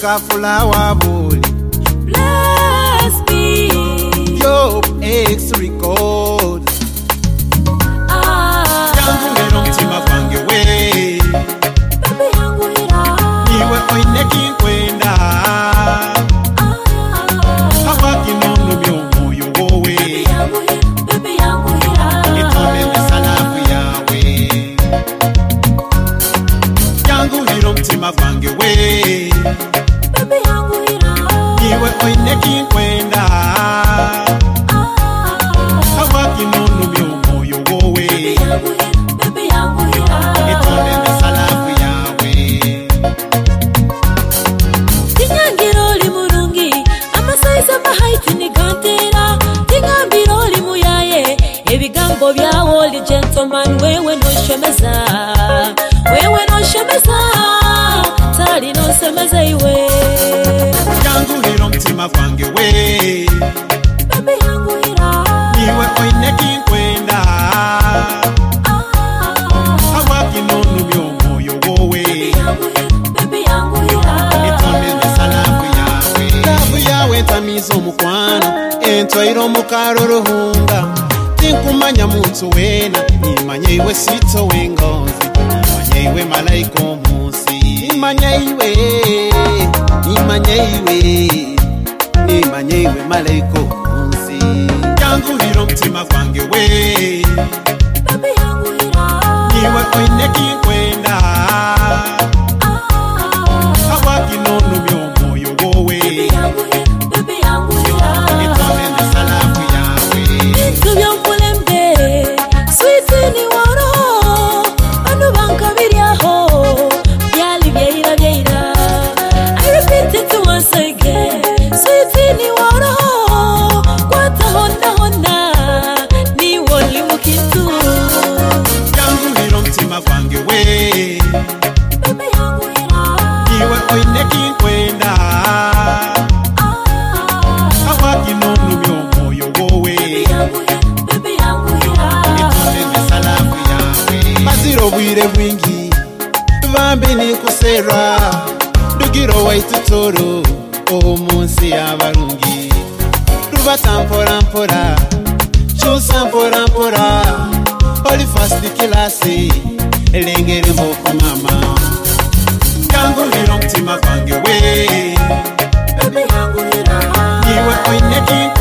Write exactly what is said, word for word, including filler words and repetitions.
kafula wabuli. Bless me. Yo X record. Ah. Yangu lero mtima kwange we. Baby yangu ira. Niwe oineki kwenda. Ah. Hawaki nono myomoyo wowe. Baby yangu ira. Baby yangu ira. Itome misalafu yawe. Yangu lero mtima kwange we. Baby yangu ira. Niwe oineki kwenda. Hawaki nono myomoyo wowe. Baby yangu ira. Itome misalafu yawe. Tinyangiro li murungi amasaisa mahaiti ni gantera. Tingambiro li muyaye ebigambo byawo li gentleman. Wewe no shemeza, wewe no shemeza, tali no semeza iwe. Yangu lero mtima kwange we. Baby yangu ira. Niwe oineki kwenda. Hawaki nono myomoyo wowe. Baby yangu ira. Itome misalafu yawe. Lafu yawe tamizo mukwano. Entwairo mukaro ruhunga. Tinkumanya muntu wena. Nimanya iwe sito wengozi. Nimanya iwe malaika omusi. Nimanya iwe. Nimanya iwe. Nimanya iwe malaika omusi. Yangu lero mtima kwange we. Baby yangu ira. Niwe oineki kwenda. Hawaki nono myomoyo wowe. Baby yangu ira. Itome misalafu yawe. Tubyo mulembe sweet ni waro anu bankabiryaho byali byeira byeira. I repeat it once again. Sweet ni waro kwata honna honna ni woli mukitu. Yangu lero mtima kwange we. Baby yangu ira. Niwe oineki kwenda. Hawaki nono myomoyo wowe. Baby yangu ira. Itome misalafu yawe. Maziro bwire bwingi. Vambi ni kusera. Dugiro waitutoro. Omunsi abarungi. Rubata mpora mpora. Chusa mpora mpora. Holy fast kilasi. Elengere moko mama. Yangu lero mtima kwange we. Baby yangu ira. Niwe oineki